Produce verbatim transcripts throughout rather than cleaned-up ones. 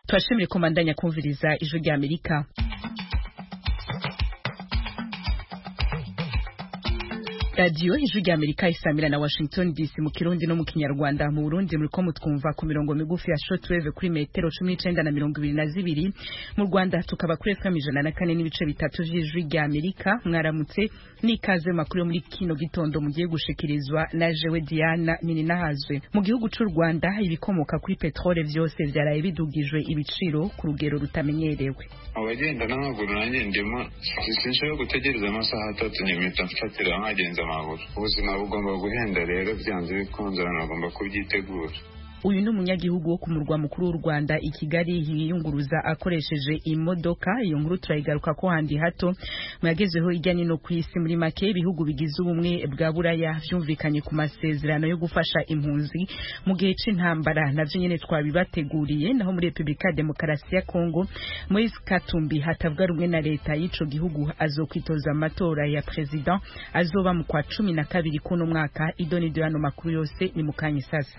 Twashimire komandanya kumviriza ijwi rya Amerika. Radio ijwi rya Amerika isamira na Washington D C mu Kirundi no mu Kinyarwanda. Mu Burundi muriko mutwumva ku mirongo migufi ya shortwave kuri metero cumi n'icenda na mirongo ibiri na zibiri. Mu Rwanda tukaba kuri F M ijana na kane n'ibice bitatu vy'ijwi rya Amerika. Mwaramutse nikaze makuru muri kino gitondo mugiye gushikirizwa na jewe Diana Nininahazwe. Mu gihugu c'u Rwanda ibikomoka kuri petrole vyose vyaraye bidugijwe ibiciro ku rugero rutamenyerewe. Abagenda n'amaguru nanjye ndimo sinshobora gutegereza amasaha atatu nyamita mfatira nkagenza amaguru. Ubuzima bugomba guhenda rero byanze bikunze bagomba kubyitegura. Uyu ni umunyagihugu wo ku murwa mukuru w'u Rwanda i Kigali yiyunguruza akoresheje imodoka. Iyo nkuru turayigaruka ko handi hato muyagezeho ijyanye no kwisi. Muri make ibihugu bigize ubumwe bwa Buraya vyumvikanye ku masezerano yo gufasha impunzi mu gihe c'intambara, navyo nyene twabibateguriye. Naho muri Republika Demokarasi ya Kongo, Moise Katumbi hatavuga rumwe na leta y'ico gihugu azokwitoza amatora ya president azoba mu kwa cumi na kabiri kuno mwaka. Idoni de hano makuru yose ni mukanye sasa.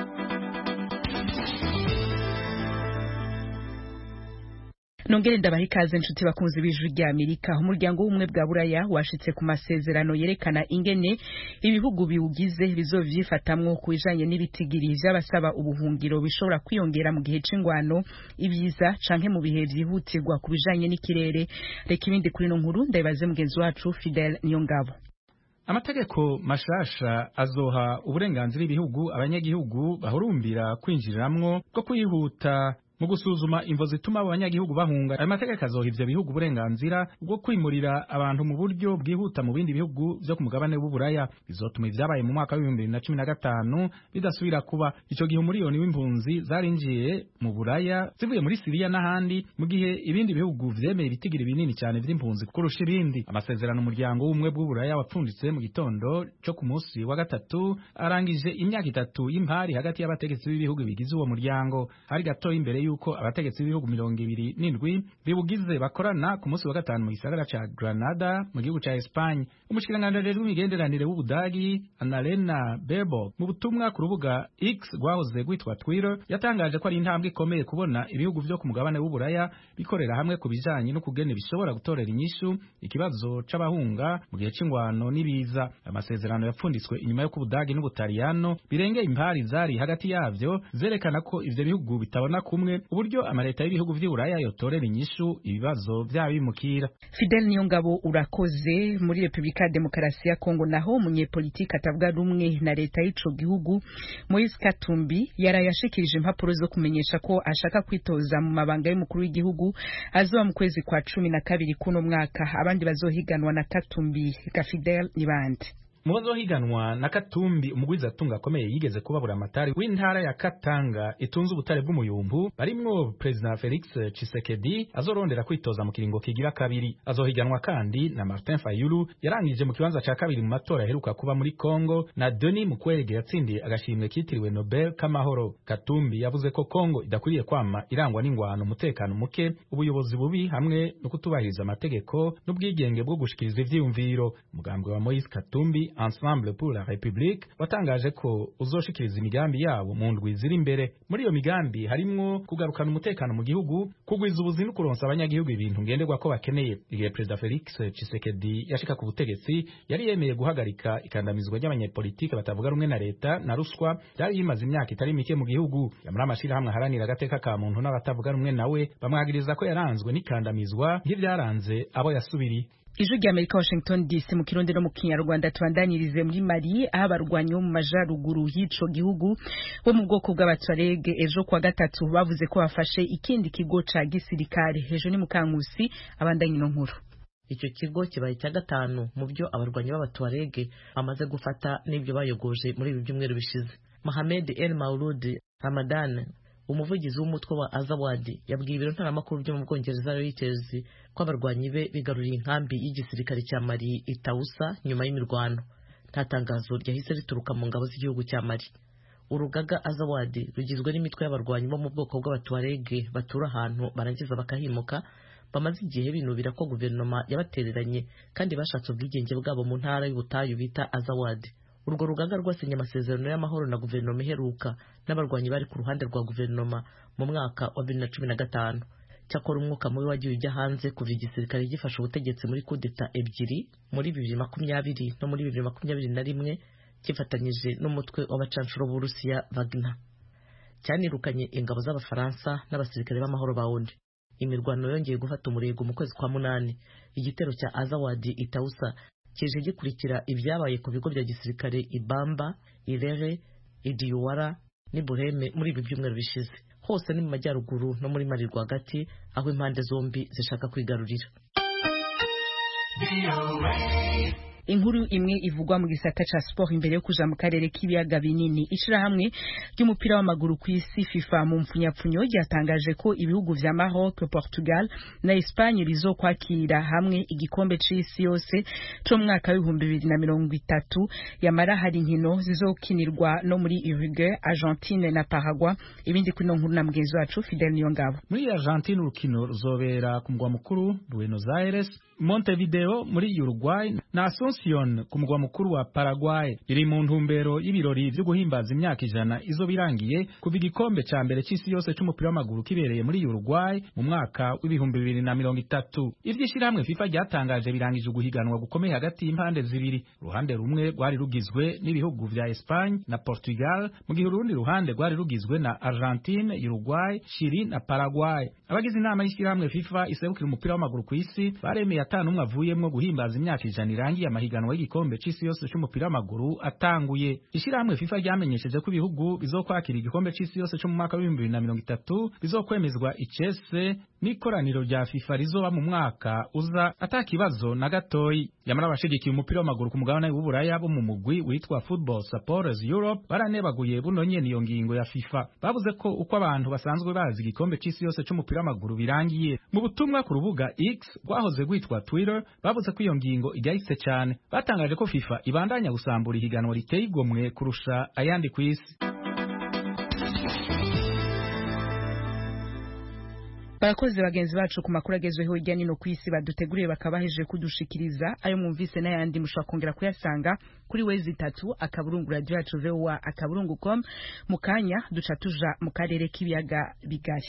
Nongere ndabaha ikaze nshuti bakunzi b'ijwi rya Amerika. Umuryango w'ubumwe bwa Buraya washitse ku masezerano yerekana ingene ibihugu biwugize bizovyifatamwo ku bijanye n'ibitigiri vy'abasaba ubuhungiro bishobora kwiyongera mu gihe c'ingwano, ibiza canke mu bihe vyihutirwa ku bijanye n'ikirere. Reka ibindi kuri no nkuru ndabibaze mugenzi wacu Fidel Niyongabo. Amategeko mashasha azoha uburenganzira ibihugu abanyagihugu bahurumbira kwinjiriramwo bwo kwihuta mu gusuzuma imvo zituma abanyagihugu bahunga. Ayo mategeko azoha ivyo bihugu uburenganzira bwo kwimurira abantu mu buryo bwihuta mu bindi bihugu vyo ku mugabane w'Uburaya. Bizotuma ivyabaye mu mwaka w'ibihumbi bibiri na cumi na gatanu bidasubira kuba. Ico gihe umuriyoni w'impunzi zarinjiye mu Buraya zivuye muri Syria n'ahandi, mu gihe ibindi bihugu vyemeye ibitigiri binini cyane vy'impunzi kurusha ibindi. Amasezerano umuryango w'ubumwe bw'Uburaya wapfunditse mu gitondo co ku munsi wa gatatu arangije imyaka itatu y'impari hagati y'abategetsi b'ibihugu bigize uwo muryango. Hari gato imbere yuko abategetsi b'ibihugu mirongo ibiri n'indwi bibugize bakorana ku munsi wa gatanu mu gisagara ca Granada mu gihugu ca Espagne. Umushikiranganji w'imigenderanire w'Ubudagi Annalena Baerbock mu butumwa ku rubuga X rwahoze rwitwa Twitter yatangaje ko ari intambwe ikomeye kubona ibihugu vyo ku mugabane w'Uburaya bikorera hamwe ku bijanye no kugena bishobora gutorera inyishu ikibazo c'abahunga mu gihe c'ingwano n'ibiza. Amasezerano yapfunditswe inyuma yo ku Budagi n'Ubutaliyano birengeye impari zari hagati yavyo zerekana ko ivyo bihugu bitabona kumwe uburyo amareta y'ibihugu vy'Uburaya yotorera inyishu ibibazo vy'abimukira. Fidel Niyongabo urakoze. Muri Republika Demokarasi ya Kongo naho umunyepolitiki atavuga rumwe na leta y'ico gihugu Moise Katumbi yarayashikirije impapuro zo kumenyesha ko ashaka kwitoza mu mabanga y'umukuru w'igihugu azoba mu kwezi kwa cumi na kabiri kuno mwaka. Abandi bazohiganwa na Katumbi ka Fidel nibande. Mubazo higanwa na Katumbi umugwiza atunga akomeye yigeze kubabura amatari w'intara ya Katanga itunze ubutare bw'umuyumbu barimwo President Felix Tshisekedi azorondera kwitoza mu kiringo kigira kabiri. Azohiganwa kandi na Martin Fayulu yarangije mu kibanza ca kabiri mu matora aheruka kuba muri Kongo na Denis Mukwege yatsindiye agashimwe kitiriwe Nobel k'amahoro. Katumbi yavuze ko Kongo idakwiriye kwama irangwa n'ingwano, umutekano muke, ubuyobozi bubi hamwe no kutubahiriza amategeko n'ubwigenge bwo gushikiriza ivyiyumviro. Umugambwe wa Moise Katumbi Ensemble pour la République watangaje ko uzoshikiriza imigambi yabo mu ndwi ziri imbere. Muri iyo migambi harimwo kugarukana umutekano mu gihugu, kugwiza ubuzi no kuronsa abanyagihugu ibintu ngenderwa ko bakeneye. Igihe President Felix Tshisekedi yashika ku butegetsi yari yemeye guhagarika ikandamizwa ry'abanyepolitike batavuga rumwe na leta na ruswa yari yimaze imyaka itari mike mu gihugu. Yamara amashira hamwe haranira agateka ka muntu n'abatavuga rumwe nawe bamwagiriza ko yaranzwe n'ikandamizwa nk'ivyaranze abo yasubiri. Ijwi rya Amerika Washington D C mu Kirundi no mu Kinyarwanda. Tubandanirize muri Mali aho abarwanyi bo mu majaruguru y'ico gihugu bo mu bwoko bw'Abatuareg ejo kwa gatatu bavuze ko bafashe ikindi kigo ca gisirikare. Ejo ni Mukankusi abandanye no nkuru. Icyo kigo kibaye cya gatanu mu byo abarwanyi b'Abatuareg bamaze gufata n'ibyo bayogoje muri ibi byumweru bishize. Mohamed El Maulud Ramadan umuvugizi w'umutwe wa Azawad yabwiye ibiro ntaramakuru byo mu Bwongereza Reuters ko abarwanyi be bigaruriye inkambi y'igisirikare cya Mali Itausa nyuma y'imirwano. Nta tangazo ryahise rituruka mu ngabo z'igihugu cya Mali. Urugaga Azawad rugizwe n'imitwe y'abarwanyi bo mu bwoko bw'Abatuareg batura ahantu barangiza bakahimuka, bamaze igihe binubira ko guverinoma yabatereranye kandi bashatse ubwigenge bwabo mu ntara y'ubutayu bita Azawad. urwo rugaga rwasinye amasezerano y'amahoro na guverinoma iheruka n'abarwanyi bari ku ruhande rwa guverinoma mu mwaka wa bibiri na cumi na gatanu. cyakora umwuka mubi wagiye ujya hanze kuva igisirikare gifashe ubutegetsi muri kudeta ebyiri muri bibiri makumyabiri no muri bibiri makumyabiri na rimwe kifatanyije n'umutwe w'abacanshuro b'Uburusiya Wagner. Cyanirukanye ingabo z'Abafaransa n'abasirikare b'amahoro ba O N U. Imirwano yongeye gufata umurego mu kwezi kwa munani. Igitero cya Azawadi Itausa kije gikurikira ibyabaye ku bigo bya gisirikare Ibamba, Irere, Idiuwara n'Ibureme muri ibi byumweru bishize. Hose ni mu majyaruguru no muri Mali rwagati aho impande zombi zishaka kwigarurira. Inkuru imwe ivugwa mu gisata ca sport imbere yo kuja mu karere k'ibiyaga binini. Ishirahamwe ry'umupira w'amaguru ku isi FIFA mu mfunyapfunyo ryatangaje ko ibihugu vya Maroc, Portugal na Espagne bizokwakira hamwe igikombe c'isi yose cyo mu mwaka w'ibihumbi bibiri na mirongo itatu. Yamara hari inkino zizokinirwa no muri Uruguay, Argentine na Paraguay. Ibindi kuri no nkuru na mugenzi wacu Fidel Niyongabo. Muri Argentine urukino ruzobera ku mugwa mukuru Buenos Aires, Montevideo muri Uruguay na Asunción ku mugwa mukuru wa Paraguay. Iri mu ntumbero y'ibirori byo guhimbaza imyaka ijana izo birangiye kuva igikombe ca mbere c'isi yose c'umupira w'amaguru kibereye muri Uruguay mu mwaka w'ibihumbi bibiri na mirongo itatu. Ivyishirahamwe FIFA ryatangaje birangije guhiganwa gukomeye hagati y'impande zibiri. Uruhande rumwe rwari rugizwe n'ibihugu vya Espagne na Portugal, mu gihe urundi ruhande rwari rugizwe na Argentine, Uruguay, Chile na Paraguay. Abagize inama y'ishirahamwe FIFA isebukira umupira w'amaguru ku isi baremeye atanu umwe avuyemwo guhimbaza imyaka ijana irangiye amahiganwa y'igikombe c'isi yose c'umupira w'amaguru atanguye. Ishirahamwe FIFA ryamenyesheje ko ibihugu bizokwakira igikombe c'isi yose cyo mu mwaka w'ibihumbi bibiri na mirongo itatu bizokwemezwa icese n'ikoraniro rya FIFA rizoba mu mwaka uza atakibazo na gatoyi. Yamara abashigikiye umupira w'amaguru ku mugabane w'Uburaya bo mu mugwi witwa Football Supporters Europe baranebaguye buno nyene iyo ngingo ya FIFA. Bavuze ko uko abantu basanzwe bazi igikombe c'isi yose c'umupira w'amaguru birangiye. Mu butumwa ku rubuga X rwahoze rwitwa Twitter bavuze ko iyo ngingo igayitse cyane. Batangaje ko FIFA ibandanya gusambura ihiganwa riteye igomwe kurusha ayandi ku isi. Barakoze bagenzi bacu ku makuru agezweho hirya no ku isi baduteguriye bakabaheje kudushikiriza ayo mwumvise n'ayandi mushobora kongera kuyasanga kuri wezi itatu akaburungu radio yacu V O A akaburungu com. Mu kanya duca tuja mu karere k'ibiyaga bigari.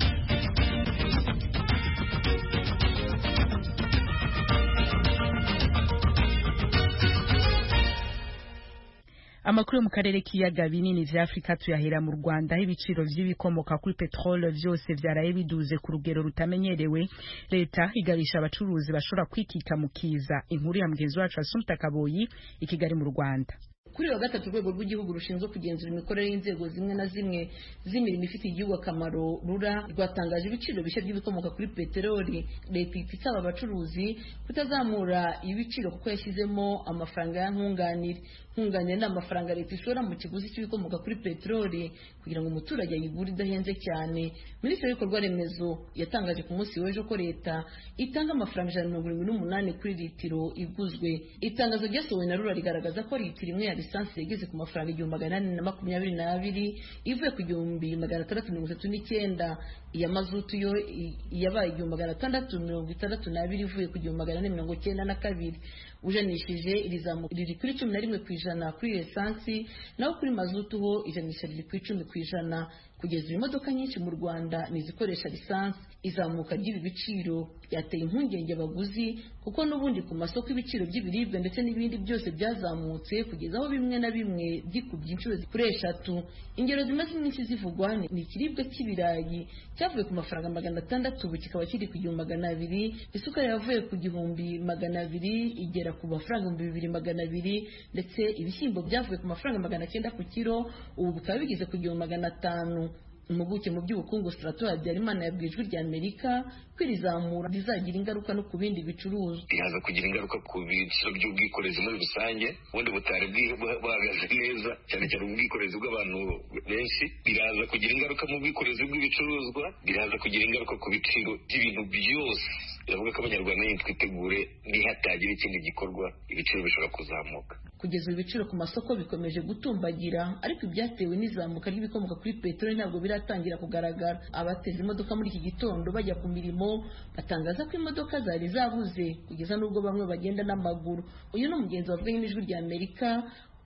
Amakuru yo mu karere k'ibiyaga binini vya Afrika tuyahera mu Rwanda aho ibiciro vy'ibikomoka kuri petrole vyose vyaraye biduze ku rugero rutamenyerewe. Leta igarisha abacuruzi bashobora kwikika mu kiza. Inkuru ya mugenzi wacu Assumpta Kaboyi i Kigali mu Rwanda. Kuri wa gatatu urwego rw'igihugu rushinzwe kugenzura imikorere y'inzego zimwe na zimwe z'imirimo ifitiye igihugu akamaro rura rwatangaje ibiciro bishya by'ibikomoka kuri peteroli. Leta isaba abacuruzi kutazamura ibiciro kuko yashyizemo amafaranga ya nkunganire. Nkunganire ni amafaranga leta ishora mu kiguzi cy'ibikomoka kuri peteroli kugira ngo umuturage ayigure idahenze cyane. Minisitiri w'ibikorwa remezo yatangaje ku munsi w'ejo ko leta itanga amafaranga ijana na mirongo irindwi n'umunani kuri litiro iguzwe. Itangazo ryasohowe na rura rigaragaza ko litiro imwe ya lisansi yageze ku mafaranga igihumbi magana ane na makumyabiri n'abiri ivuye ku igihumbi magana atandatu mirongo itatu n'icyenda. Iya mazutu yo yabaye igihumbi magana atandatu mirongo itandatu n'abiri ivuye ku igihumbi magana ane mirongo cyenda na kabiri. Ujanishije irizamuka riri kuri cumi na rimwe ku ijana kuri lisansi, naho kuri mazutu ho ijanisha riri ku icumi ku ijana. Kugeza imodoka nyinshi mu Rwanda nizikoresha lisansi. Izamuka ry'ibi biciro yateye impungenge abaguzi kuko n'ubundi ku masoko ibiciro by'ibiribwa ndetse n'ibindi byose byazamutse kugeza aho bimwe na bimwe byikubye inshuro kuri eshatu. Ingero zimaze iminsi zivugwa ni ikiribwa cy'ibirayi cyavuye ku mafaranga magana atandatu ubu kikaba kiri ku igihumbi magana abiri. Isukari yavuye ku gihumbi magana abiri igera ku mafaranga ibihumbi bibiri magana abiri, ndetse ibishyimbo byavuye ku mafaranga magana cyenda ku kiro ubu bikaba bigeze ku igihumbi magana atanu. Impuguke mu by'ubukungu Strato Habyarimana yabwiye Ijwi ry'Amerika ko irizamura rizagira ingaruka no ku bindi bicuruzwa. Biraza kugira ingaruka ku biciro by'ubwikorezi muri rusange ubundi butari bwahagaze neza, cyane cyane ubwikorezi bw'abantu benshi. Biraza kugira ingaruka mu bwikorezi bw'ibicuruzwa, biraza kugira ingaruka ku biciro by'ibintu byose. Biravuga ko abanyarwanda nyine twitegure nihatagira ikindi gikorwa ibiciro bishobora kuzamuka. Kugeza ibiciro ku masoko bikomeje gutumbagira, ariko ibyatewe n'izamuka ry'ibikomoka kuri peteroli ntabwo biratangira kugaragara. Abateze imodoka muri iki gitondo bajya ku mirimo batangaza ko imodoka zari zabuze kugeza n'ubwo bamwe bagenda n'amaguru. Uyu ni umugenzi wavuganye n'Ijwi ry'Amerika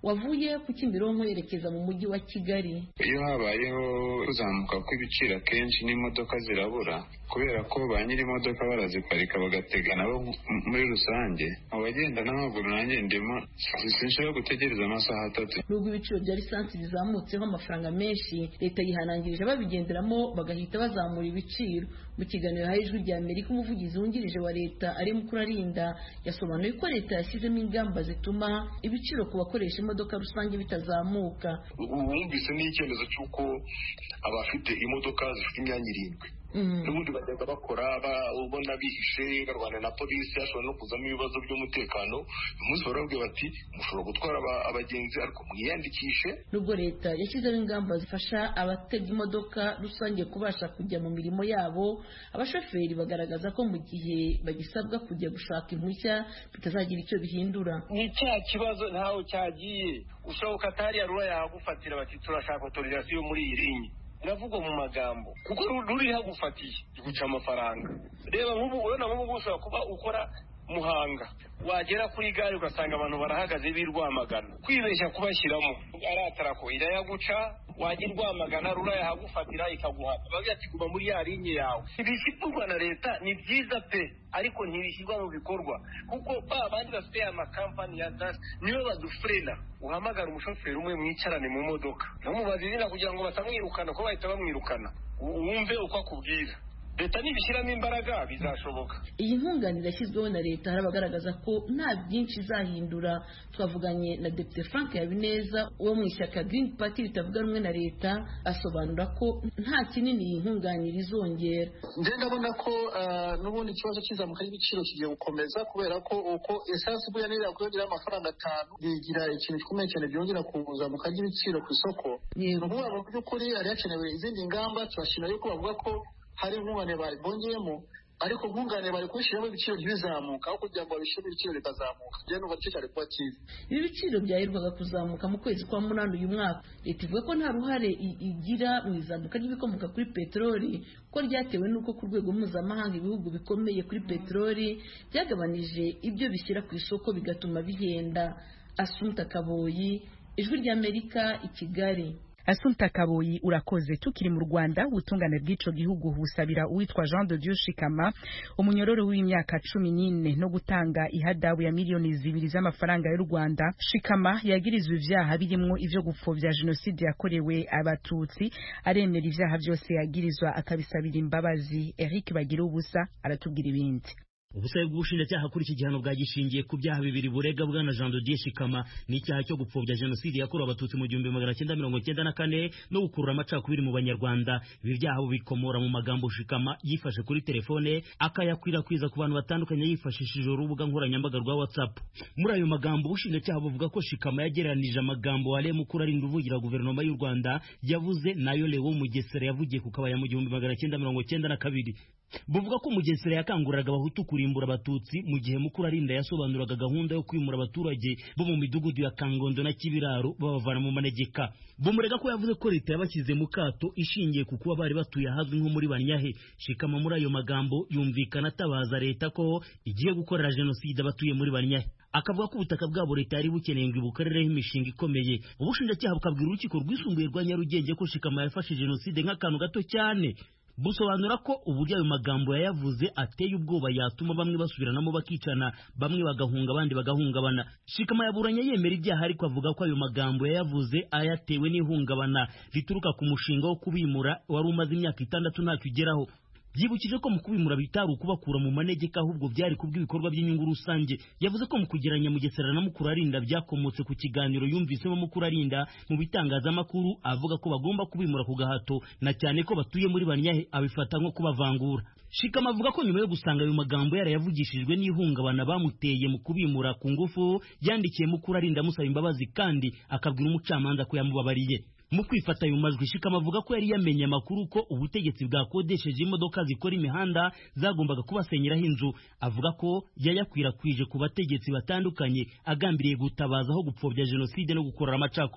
wavuye ku Kimironko yerekeza mu mujyi wa Kigali. Iyo habayeho kuzamuka kw'ibiciro kenshi n'imodoka zirabura kubera ko ba nyiri imodoka baraziparika bagatega nabo muri rusange. Abagenda n'amaguru nanjye ndimo sinshobora gutegereza amasaha atatu. Nubwo ibiciro bya lisansi bizamutseho amafaranga menshi, leta yihanangirije babigenderamo bagahita bazamura ibiciro. Mu kiganiro hari Ijwi rya Amerika, umuvugizi wungirije wa leta ari Mukurarinda yasobanuye ko leta yashyizemo ingamba zituma ibiciro ku bakoresha imodoka rusange bitazamuka. Wumvise n'icyemezo cy'uko abafite imodoka zifite imyanya irindwi n'ubundi bagenda bakora ubona bihishe barwana na polisi, hashobora no kuzamo ibibazo by'umutekano. Umunsi barabwira bati mushobora gutwara abagenzi ariko mwiyandikishe. Nubwo leta yashyizeho ingamba zifasha abatega imodoka rusange kubasha kujya mu mirimo yabo, abashoferi bagaragaza ko mu gihe bagisabwa kujya gushaka impushya bitazagira icyo bihindura. Ni cya kibazo ntaho cyagiye, ushoboka atari yarura yagufatira bati turashaka autorisation muri iyi linye, biravugwa mu magambo kuko ruri hagufatiye guca amafaranga. Reba nk'ubu urabona nk'ubu ushobora kuba ukora Muhanga, wagera kuri gare ugasanga abantu barahagaze birwamagana, kwibeshya kubashyiramo aratara ko irayaguca, wajya Rwamagana rura yahagufatira ikaguhata bagira ati guma muri ya linye yawe. Ibishyirwa na leta ni byiza pe, ariko ntibishyirwa mu bikorwa kuko ba bandi bafite amakampani ya das niyo badufrena. Uhamagara umushoferi umwe mwicarane mu modoka namubaza izina kugira ngo batamwirukana ko bahita bamwirukana, wumve uko akubwira. Leta nibishyiramo imbaraga bizashoboka. Iyi nkunganire yashyizweho na leta hari abagaragaza ko nta byinshi izahindura. Twavuganye na Depite Frank Habineza wo mu ishyaka Green Party ritavuga rumwe na leta, asobanura ko nta kinini iyi nkunganire izongera. Nje ndabona ko n'ubundi ikibazo cy'izamuka ry'ibiciro kigiye gukomeza kubera ko uko esansi buya nira kuyongera amafaranga atanu bigira ikintu gikomeye cyane byongera kuzamuka ry'ibiciro ku isoko. Ni ukuvuga mu by'ukuri hari hakenewe izindi ngamba. Turashimira yuko bavuga ko hari nkunganire bongeyemo, ariko nkunganire bari kubishyiramo ibiciro ntibizamuka aho kugira ngo babishyire ibiciro bitazamuka. Njye numva icyo cyari kuba cyiza. Ibi biciro byaherwaga kuzamuka mu kwezi kwa munani uyu mwaka. Leta ivuga ko nta ruhare igira mu izamuka ry'ibikomoka kuri peteroli ko ryatewe n'uko ku rwego mpuzamahanga ibihugu bikomeye kuri peteroli byagabanije ibyo bishyira ku isoko bigatuma bihenda. Assunta Kaboyi, Ijwi ry'Amerika, i Kigali. Assunta Kaboyi, urakoze. Tukiri mu Rwanda, ubutungane bw'ico gihugu busabira uwitwa Jean de Dieu Shikama umunyororo w'imyaka cumi n'ine no gutanga ihadabu ya miliyoni zibiri z'amafaranga y'u Rwanda. Shikama yagirizwe ivyaha birimwo ivyo gupfovya jenoside yakorewe abatutsi, aremera ivyaha byose yagirizwa akabisabira imbabazi. Eric Bagira ubusa aratubwira ibindi. Ubusabe bw'ubushinjacyaha kuri iki gihano bwagishingiye ku byaha bibiri burega bwana Jean de Dieu Shikama n'icyaha cyo gupfobya jenoside yakorewe abatutsi mu gihumbi magana cyenda mirongo cyenda na kane no gukurura amacakubiri mu banyarwanda. Ibi byaha bikomora mu magambo Shikama yifashe kuri telefone akayakwirakwiza ku bantu batandukanye yifashishije urubuga nkoranyambaga rwa WhatsApp. Muri ayo magambo ubushinjacyaha buvuga ko Shikama yagereranije amagambo Ale Mukurarinda uvugira guverinoma y'u Rwanda yavuze nayo Leo Mugesera yavugiye ku kabaya mu gihumbi magana cyenda mirongo cyenda na kabiri. Buvuga ko Mugesera yakanguriraga abahutu kurimbura abatutsi mu gihe Mukurarinda yasobanuraga gahunda yo kwimura abaturage bo mu midugudu ya Kangondo na Kibiraro babavana mu manegeka. Bumurega ko yavuze ko leta yabashyize mu kato ishingiye ku kuba bari batuye ahazwi nko muri Banyahe. Shikama muri ayo magambo yumvikana atabaza leta ko igiye gukorera jenoside abatuye muri Banyahe. Akavuga ko ubutaka bwabo leta yari bukeneye ngo ibukorereho imishinga ikomeye. Ubushinjacyaha bukabwira urukiko rwisumbuye rwa Nyarugenge ko Shikama yafashe jenoside nk'akantu gato cyane. Busobanura ko uburyo ayo magambo yayavuze ateye ubwoba yatuma bamwe basubiranamo bakicana, bamwe bagahunga abandi bagahungabana. Shikama yaburanye yemera ibyaha ariko avuga ko ayo magambo yayavuze ayatewe n'ihungabana rituruka ku mushinga wo kubimura wari umaze imyaka itandatu ntacyo ugeraho. Byibukije ko mu kubimura bitari ukubakura mu manegeka ahubwo byari kubw'ibikorwa by'inyungu rusange. Yavuze ko mu kugeranya Mugesera na Mukurarinda byakomotse ku kiganiro yumvisemo Mukurarinda mu bitangazamakuru avuga ko bagomba kubimura ku gahato na cyane ko batuye muri Banyahe abifata nko kubavangura. Shikama avuga ko nyuma yo gusanga ayo magambo yarayavugishijwe n'ihungabana bamuteye mu kubimura ku ngufu yandikiye Mukurarinda amusaba imbabazi kandi akabwira umucamanza ko yamubabariye. Mu kwifata ayo majwi Shikama avuga ko yari yamenye amakuru ko ubutegetsi bwakodesheje imodoka zikora imihanda zagombaga kubasenyeraho inzu. Avuga ko yayakwirakwije ku bategetsi batandukanye agambiriye gutabaza aho gupfobya jenoside no gukorera amacakubiri.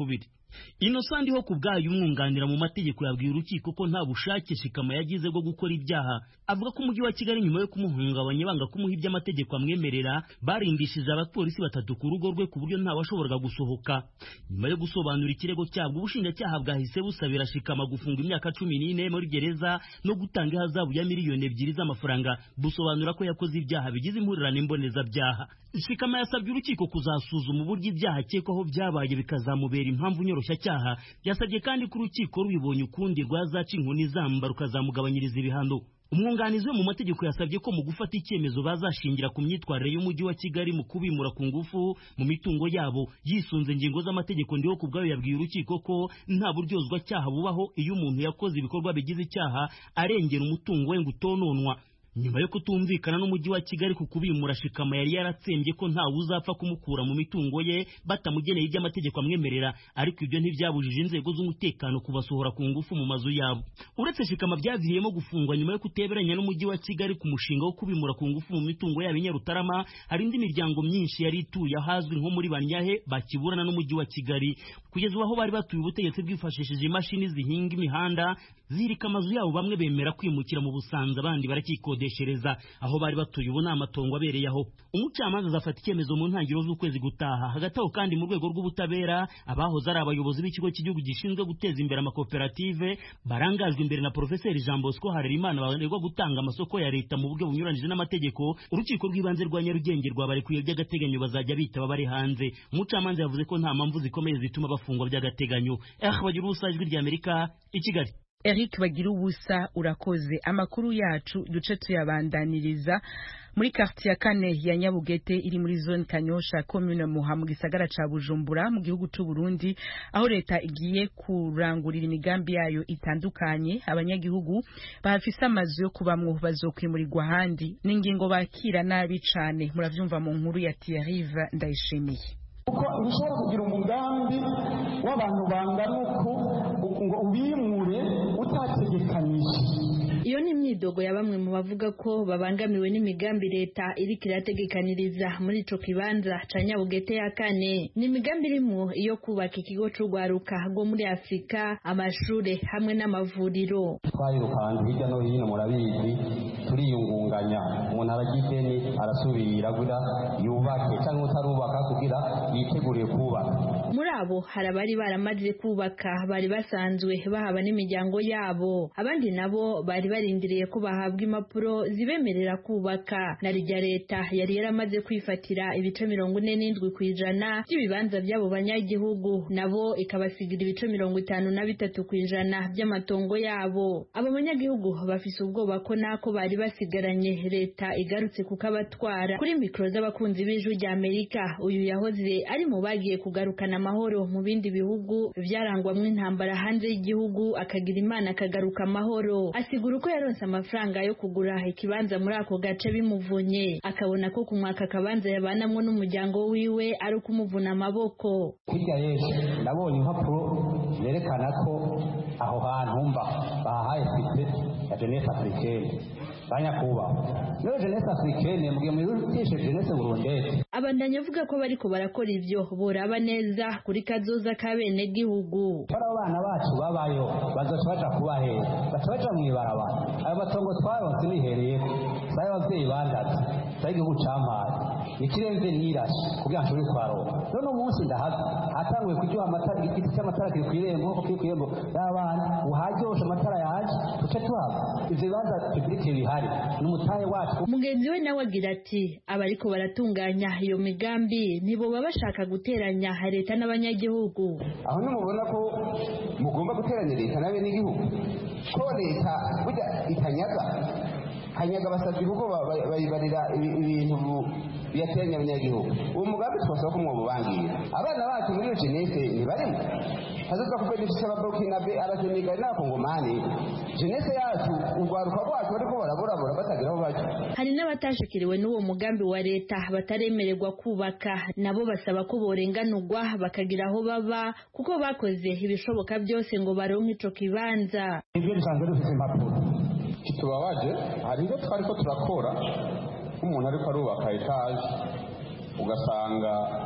Innocent ho kubgayo umwunganira mu mategeko yabwiye urukiko ko nta bushake Shikama yagize bwo gukora ibyaha. Avuga ko umujyi wa Kigali nyuma yo kumuhungabanya banga kumuha iby'amategeko amwemerera barindishije abapolisi batatu ku rugo rwe ku buryo nta washoboraga gusohoka. Nyuma yo gusobanura ikirego cyabwo ubushinjacyaha bwahise busabira Shikama gufunga imyaka cumi n'ine muri gereza no gutanga ihazabu ya miliyoni ebyiri z'amafaranga, busobanura ko yakoze ibyaha bigize impurirane mboneza byaha. Shikama yasabye urukiko kuzasuzuma uburyo ibyaha akekwaho byabaye bikazamubera impamvu nyoroshya cyaha. Yasabye kandi ko urukiko rubibonye ukundi rwazaca inkoni zamba rukazamugabanyiriza ibihano. Umwunganizi we mu mategeko yasabye ko mu gufata icyemezo bazashingira ku myitwarire y'umujyi wa Kigali mu kubimura ku ngufu mu mitungo yabo yisunze ingingo z'amategeko. Ndiho kubgayo yabwiye urukiko ko nta buryozwa cyaha bubaho iyo umuntu yakoze ibikorwa bigize icyaha arengera umutungo we ngo utononwa. Nyuma yo kutumvikana n'umujyi wa Kigali ku kubimura, Shikama yari yaratsembye ko nta uzapfa kumukura mu mitungo ye batamugeneye iby'amategeko amwemerera, ariko ibyo ntibyabujije inzego z'umutekano kubasohora ku ngufu mu mazu yabo. Uretse Shikama byaviriyemo gufungwa nyuma yo kuteberanya n'umujyi wa Kigali ku mushinga wo kubimura ku ngufu mu mitungo yabo Nyarutarama, hari indi miryango myinshi yari ituye ahazwi nko muri Banyahe bakiburana n'umujyi wa Kigali. Kugeza aho bari batuye ubutegetsi bwifashishije imashini zihinga imihanda zirika amazu yabo, bamwe bemera kwimukira mu Busanza, abandi barakikodeshereza aho bari batuye ubu n'amatongo abereye aho. Umucamanza azafata icyemezo mu ntangiriro z'ukwezi gutaha. Hagati aho kandi mu rwego rw'ubutabera abahoze ari abayobozi b'ikigo cy'igihugu gishinzwe guteza imbere amakoperative barangajwe imbere na Profeseri Jean Bosco Harerimana baregwa gutanga amasoko ya leta mu buryo bunyuranije n'amategeko. Urukiko rw'ibanze rwa Nyarugenge rwabarekuye by'agateganyo bazajya bitaba bari hanze. Umucamanza yavuze ko nta mpamvu zikomeye zituma bafungwa by'agateganyo. Eh bagira ubusajwi ry'Amerika i Kigali. Eric bagira ubusa urakoze. Amakuru yacu duce tuyabandaniriza muri quartier ya kane ya Nyabugete iri muri zone Kanyosha commune Muha mu gisagara ca Bujumbura mu gihugu c'u Burundi, aho leta igiye kurangurira imigambi yayo itandukanye. Abanyagihugu bafise amazu yo kubamwo bazokwimurirwa handi n'ingingo bakira nabi cane. Muravyumva mu nkuru ya Thierry Ndayishimiye. Uko bishobora kugira umugambi w'abantu bangana uku ngo ubimure utategekanije. Iyo ni imyidogo ya bamwe mu bavuga ko babangamiwe n'imigambi leta iri kirategekaniriza muri ico kibanza ca Nyabugete ya kane. Ni imigambi irimo iyo kubaka ikigo c'ugwaruka rwo muri Afrika, amashure hamwe n'amavuriro. Twayirukanye hirya no hino, murabizi turiyungunganya, umuntu aragideni arasubira gura yubake cyangwa utarubaka kugira yiteguriye kubaka. Muri abo hari abari baramaze kubaka, bari basanzwe bahaba n'imiryango yabo, abandi nabo bari barindiriye ko bahabwa impapuro zibemerera kubaka. Na rya leta yari yaramaze kwifatira ibice mirongo ine n'indwi kw'ijana by'ibibanza by'abo banyagihugu, nabo ikabasigira ibice mirongo itanu na bitatu kw'ijana by'amatongo yabo. Abo banyagihugu bafise ubwoba ko nako bari basigaranye leta igarutse kukabatwara. Kuri mikro z'abakunzi b'ijwi rya Amerika, uyu yahoze ari mu bagiye kugarukana amahoro mu bindi bihugu byarangwamwe intambara hanze y'igihugu, akagira Imana akagaruka amahoro. Asigura ko yaronse amafaranga yo kugura ikibanza muri ako gace bimuvunye, akabona ko kumwaka akabanza yabanamwo n'umuryango wiwe ari kumuvuna amaboko. Hirya yesu nabonye impapuro zerekana ko aho hantu mba bahaye fite ya Jeunesse Africaine banyakubaho. Leo Jeunesse Africaine mugiye muri tishe Jeunesse Burundete. Abandanya avuga ko bariko barakora ivyo boraba neza kuri kazoza ka bene gihugu. Para abana bacu babayo bazoca baca kubahera, baca baca mwibarabara. Aba batongo twaronse nihereye saye abavyeyi bandaze saye igihugu campaye ikirenze nirashi kugira ngo nshobore kwaronka. None umunsi ndahaza hatanguye kujuha amatara, igiti cy'amatara kiri kwirembo ko kiri kwirembo y'abana uharyosha amatara yaje tuce tuhaba ivyo bibanza publike bihari n'umutahe wacu. Mugenzi we nawe agira ati abariko baratunganya iyo migambi nibo baba bashaka guteranya leta n'abanyagihugu. Aho nimubona ko mugomba guteranya leta n'abe n'igihugu, ko leta burya itanyaga kanyaga basabye uko bayibarira ibintu biyateranya abanyagihugu. Uwo mugambi twasaba ko mwobubangira abana bacu muri iyo Jeunesse ntibarimo, hazaza kuko dufise ababokina be abasenegari n'abakongomani. Jeunesse yacu ugwaruka rwacu bariko baraburabura batagira aho baje. Hari n'abatashikiriwe n'uwo mugambi wa leta bataremererwa kubaka, nabo basaba ko borenganurwa bakagira aho baba kuko bakoze ibishoboka byose ngo baronke ico kibanza. Ibyo bisanzwe dufite impapuro. Kitubabaje hari ibyo twariko turakora, umuntu ariko arubaka etaje ugasanga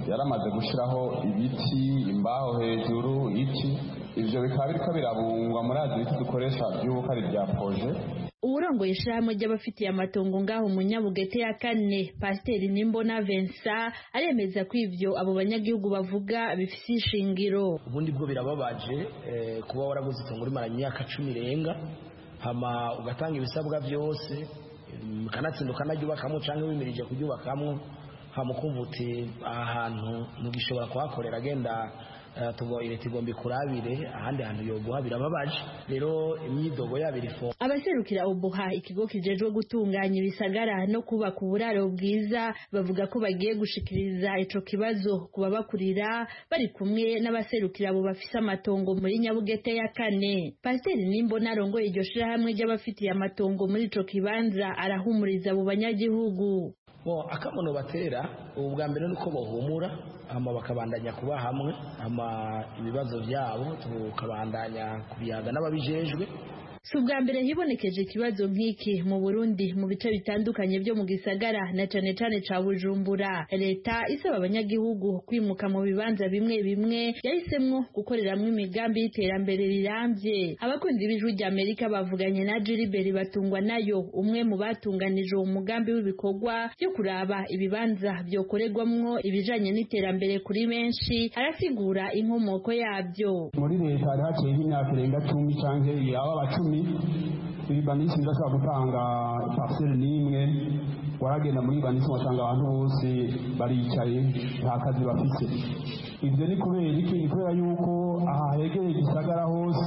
yaramaze gushyiraho ibiti imbaho hejuru iki ivyo bikaba biriko birabungwa muri azi ibiti dukoresha by'uko ari bya proje. uwurongoye ishirahamwe ry'abafitiye amatongo ngaho mu Nyabugete ya kane Pasiteri Nimbona Vincent aremeza ko ivyo abo banyagihugu bavuga bifise ishingiro. Ubundi bwo birababaje eh, kuba waraguze itongo rimara imyaka cumi irenga hama ugatanga ibisabwa byose kanatsinduka naryubakamwo canke wimirije kuryubakamwo hama kumva uti ahantu mugishobora kuhakorera agenda tugo ireti gombi kurabire ahandi hantu yoguha birababaje rero imyidogo yabirifo. Abaserukira ubuha ikigo kijejwe gutunganya ibisagara no kubaka uburaro bwiza bavuga ko bagiye gushikiriza ico kibazo kubabakurira bari kumwe n'abaserukira abo bafise amatongo muri Nyabugete ya kane. Pasiteri Nimbona arongoye iryo shirahamwe ry'abafitiye amatongo muri ico kibanza arahumuriza abo banyagihugu. Bo akamono batera ubwa mbere nuko bohumura ama bakabandanya kuba hamwe ama ibibazo byabo tukabandanya kubiyaga n'ababijejwe. Si ubwa mbere hibonekeje ikibazo nk'iki mu Burundi mu bice bitandukanye byo mu gisagara na cane cane ca Bujumbura. Leta isaba abanyagihugu kwimuka mu bibanza bimwe bimwe yahisemwo gukoreramwo imigambi y'iterambere rirambye. Abakunzi b'Ijwi ry'Amerika bavuganye na Gilbert Batungwa nayo umwe mu batunganije umugambi w'ibikorwa byo kuraba ibibanza byokorerwamwo ibijanye n'iterambere kuri benshi arasigura inkomoko yabyo. Muri leta hari haciye nk'imyaka irenga cumi canke yaba bacumi Ibanisi ndashobora gutanga parcelle n'imwe waragenda muri Ibanisi wasanga abantu bose baricaye nta kazi bafite. Ivyo ni kubera iki? Ni kubera yuko aha hegereye igisagara hose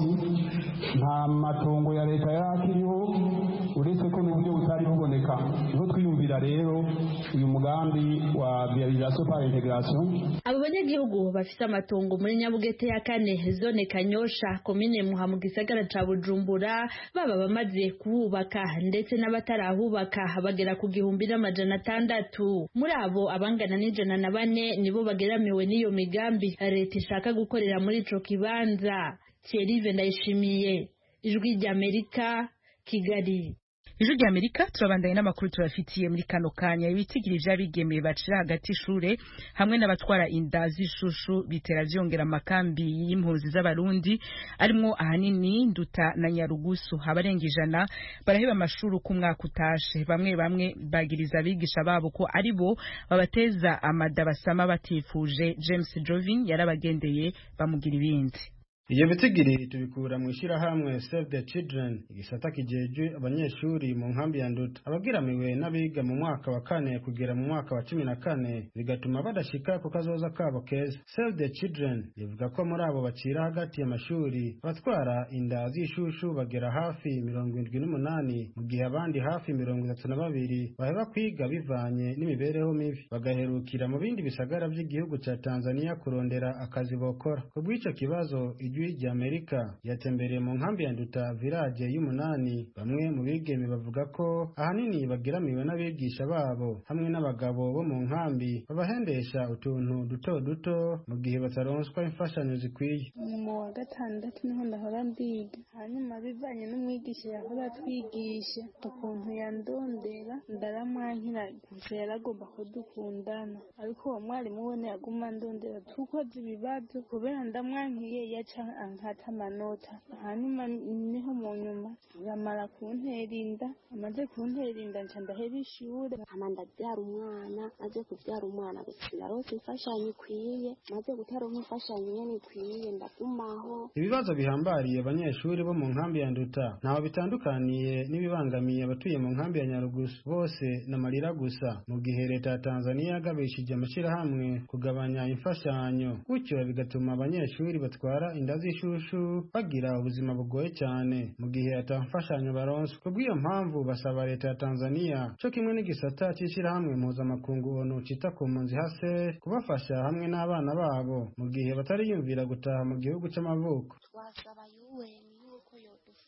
nta matongo ya leta yakiriho uretse ko n'uburyo butari buboneka. Niho twiyumvira rero uyu mugambi wa viabilisation par intégration. Abo banyagihugu bafise amatongo muri Nyabugete ya kane zone Kanyosha komine Muha mu gisagara ca Bujumbura baba bamaze kuhubaka ndetse n'abatarahubaka bagera ku gihumbi n'amajana atandatu. Muri abo abangana n'ijana na bane nibo bageramiwe n'iyo migambi leta ishaka gukorera muri ico kibanza. Thierry Ndayishimiye, Ijwi ry'Amerika, Kigali. Ijwi ry'Amerika turabandanye n'amakuru turafitiye muri kano kanya. Ibitigiri vy'abigemeye bacira hagati ishure hamwe n'abatwara inda z'ishushu bitera vyongera amakambi y'impunzi z'abarundi arimwo ahanini Nduta na Nyarugusu. Abarenga ijana baraheba amashuri ku mwaka utashe. Bamwe bamwe bagiriza abigisha babo ko ari bo babateza amada basama batifuje. James Jovin yarabagendeye bamugira ibindi. Iyo bitigiri tubikura mu ishirahamwe Save the Children igisata kijeje abanyeshuri mu nkambi ya Nduta abagiramiwe n'abiga mu mwaka wa kane kugera mu mwaka wa cumi na kane bigatuma badashika ku kazoza kabo keza. Save the Children ivuga ko muri abo bacira hagati y'amashuri batwara inda z'ishushu bagera hafi mirongo indwi n'umunani mu gihe abandi hafi mirongo itatu na babiri baheba kwiga bivanye n'imibereho mibi bagaherukira mu bindi bisagara by'igihugu ca Tanzania kurondera akazi bokora. Kubw'ico kibazo Ijwi ry'Amerika yatembereye mu nkambi ya Nduta village y'umunani. Bamwe mu bigeme bavuga ko ahanini bagiramiwe n'abigisha babo hamwe n'abagabo bo mu nkambi babahendesha utuntu duto duto mu gihe bataronswa imfashanyo zikwiye. Mu wa gatandatu niho ndahora ndiga hanyuma bivanye n'umwigisha yahora twigisha ukuntu yandondera ndaramwankira gusa yaragomba ko dukundana ariko uwo mwarimu we yaguma ndondera tukoze ibibazo kubera ndamwankiye yaca ankata amanota hanyuma niho mu nyuma bamara kuntera inda amaze kuntera inda nca ndahera ishure hama ndabyara umwana maze kubyara umwana narose imfashanyo ikwiye maze gutaronka imfashanyo nyene ikwiye ndagumaho. Ibibazo bihambariye abanyeshuri bo mu nkambi ya Nduta ntaho bitandukaniye n'ibibangamiye abatuye mu nkambi ya Nyarugusu bose n'amarira gusa mu gihe leta ya Tanzania yagabishije amashirahamwe kugabanya imfashanyo gutyo bigatuma abanyeshuri batwara inda z'ishushu bagira ubuzima bugoye cyane mu gihe atamfashanyo baronswa. Kubw'iyo mpamvu basaba leta ya Tanzania cyo kimwe n'igisata cy'ishirahamwe mpuzamakungu ONU cita ku mpunzi hase kubafasha hamwe n'abana babo mu gihe batariyumvira gutaha mu gihugu c'amavuko. Twasaba U N yuko yodufasha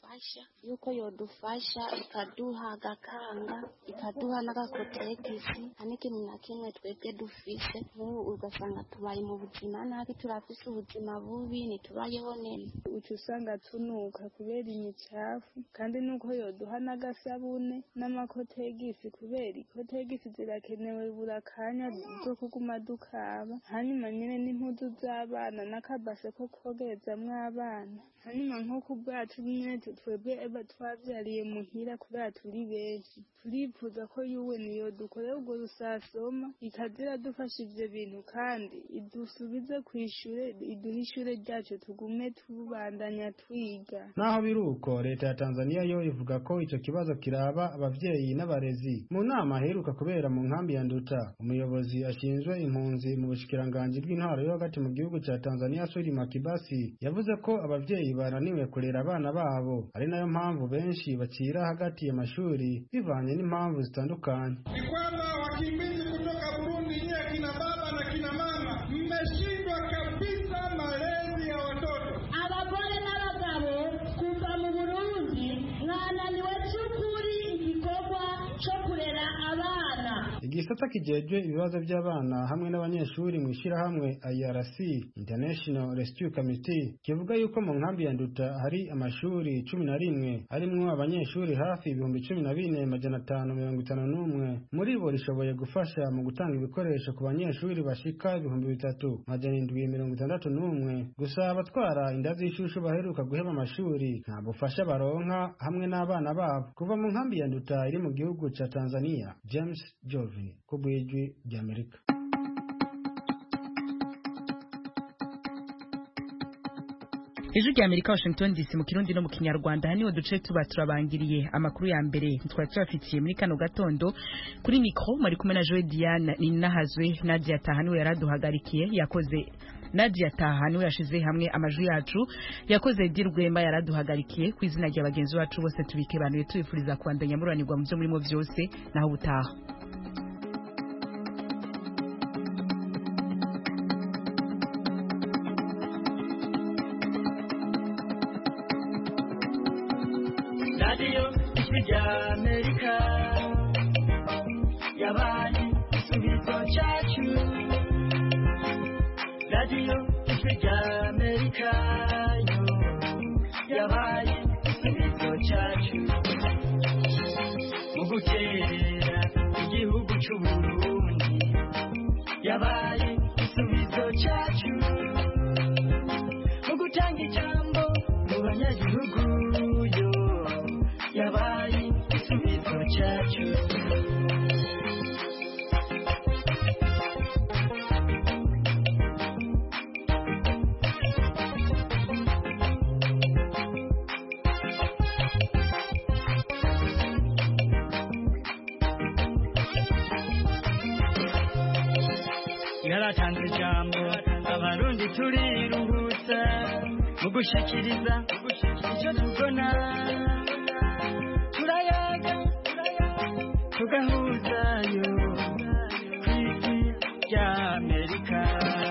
yodufasha yuko yodufasha ikaduha agakanga ikaduha n'agakotegisi nta n'ikintu na kimwe twebwe dufise nk'ubu ugasanga tubaye mu buzima nabi turafise ubuzima bubi ntitubayeho neza uca usanga tunuka kubera imicafu kandi nuko yoduha n'agasabune n'amakotegisi kubera ikotegisi zirakenewe buri akanya zo kuguma dukaba hanyuma nyine n'impuzu z'abana n'akabase ko kogerezamwo abana hanyuma nko ku bwacu nyine twebwe eba twavyariye muhira kubera turi benshi turifuza ko yuwe niyo dukorera ubwo rusasoma ikazira dufasha ivyo bintu kandi idusubize kw'ishure iduha ishure ryacu tugume tubandanya twiga. Naho biruko leta ya Tanzania yo ivuga ko ico kibazo kiraba abavyeyi n'abarezi. Mu nama aheruka kubera mu nkambi ya Nduta, umuyobozi ashinzwe impunzi mu bushikiranganji bw'intwaro yo hagati mu gihugu ca Tanzania Suri Makibasi yavuze ko abavyeyi bananiwe kurera abana babo ari nayo mpamvu benshi bacira hagati ya mashuri bivanye n'impamvu zitandukanye. Ni kwamba wakimbizi kutoka Burundi nyie kina baba na kina mama mmeshindwa kabisa malezi ya watoto. Abagore n'abagabo kuva mu Burundi mwananiwe cy'ukuri igikorwa cyo kurera abana. Igisata kijejwe ibibazo by'abana hamwe n'abanyeshuri mu ishirahamwe I R C International Rescue Committee kivuga yuko mu nkambi ya Nduta hari amashuri cumi na rimwe harimwo abanyeshuri hafi ibihumbi cumi na bine majana atanu mirongo itanu n'umwe muri bo rishoboye gufasha mu gutanga ibikoresho ku banyeshuri bashika ibihumbi bitatu majana indwi mirongo itandatu n'umwe. Gusa abatwara inda z'ishushu baheruka guheba amashuri nta bufasha baronka hamwe n'abana babo. Kuva mu nkambi ya Nduta iri mu gihugu ca Tanzania, James Jovi kubwijwi ry'Amerika. Ijwi rya Amerika Washington D C mu Kirundi no mu Kinyarwanda haniho duce tuba turabangiriye amakuru ya mbere twari turafitiye muri kano gatondo kuri micro mari kumwe na Joe Diane ninahazwe Nadia Tahani yaraduhagarikiye yakoze Nadia Tahani yashize hamwe amajwi yacu yakoze Dirwemba yaraduhagarikiye ku izina rya bagenzi bacu bose tubike banuye tubifuriza kwandanya muranirwa mu byo murimo byose naho butaha. Radio ya Amerika yabaye igisubizo cyacu. Radio ya Amerika yo yabaye igisubizo cyacu. Mu guterera igihugu cy'u Burundi yabaye igisubizo cyacu. Mu gutanga ijambo mu banyagihugu yo yabaye igisubizo cyacu. Yaratanze ijambo abarundi turiruhutsa mu gushikiriza icyo tubona turayaga tugahuzayo ku isi rya Amerika.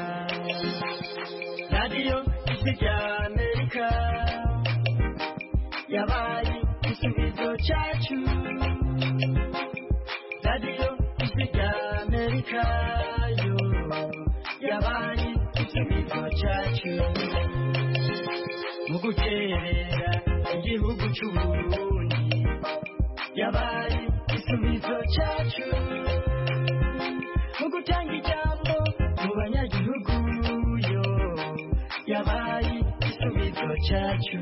Radio ya Amerika yabaye igisubizo cyacu. Radio ya Amerika yo yabaye igisubizo cyacu. Mu guterera igihugu cy'u Burundi yabaye igisubizo cyacu. Mu gutanga ijambo mu banyagihugu yo yabaye igisubizo cyacu.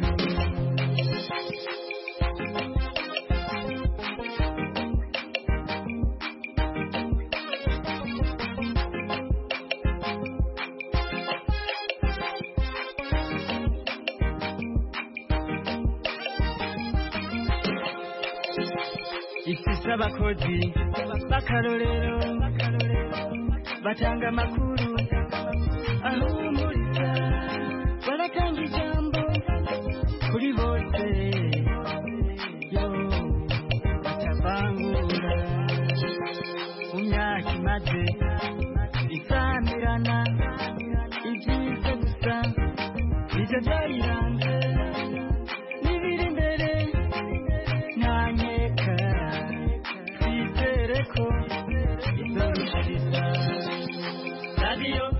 Ifise abakozi b'akarorero batanga amakuru ahumuriza baratanga ijambo kuri bose yo batavangura. Mu myaka imaze isamirana ibyiza gusa nivyo byayiranze n'ibiri imbere radiyo